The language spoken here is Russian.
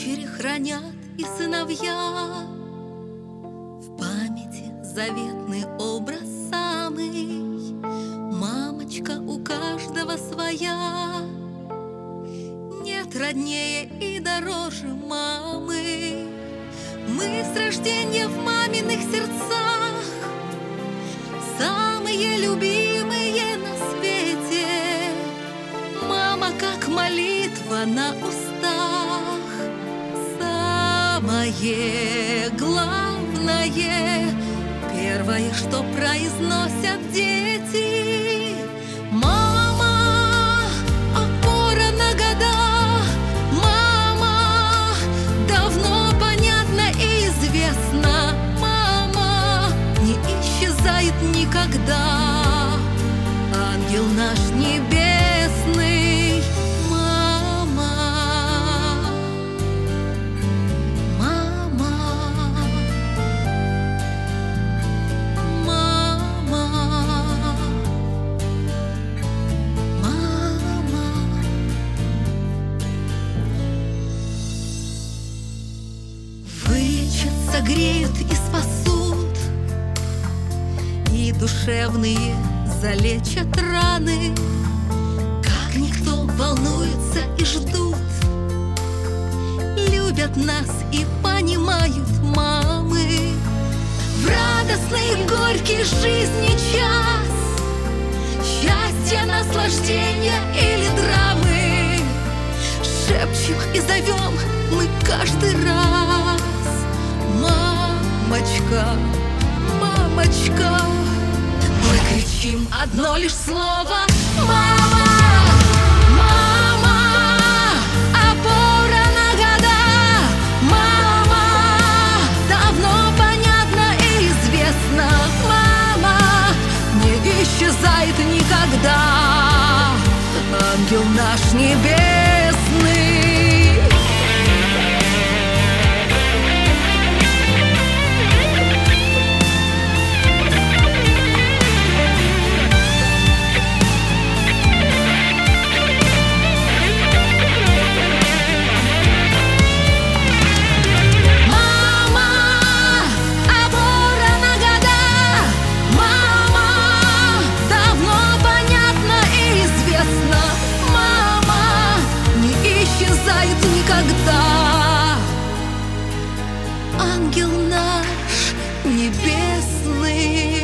Дочери хранят и сыновья в памяти заветный образ самый. Мамочка у каждого своя, нет роднее и дороже мамы. Мы с рождения в маминых сердцах, самые любимые на свете. Мама, как молитва на устах, самое главное, первое, что произносят дети. Мама, опора на года, мама, давно понятно и известно, мама не исчезает никогда, ангел наш небесный. Мама, мама, мама, мама. Вылечат, согреют и спасут, и душевные залечат раны. Как никто волнуются и ждут, любят нас и понимают мамы. В радостный горький жизни час, счастья, наслаждения или драмы, шепчем и зовем мы каждый раз: мамочка, мамочка. Мы кричим одно лишь слово: мама, мама, опора на года, мама, давно понятно и известно, мама не исчезает никогда, ангел наш небесный. Никогда, ангел наш небесный.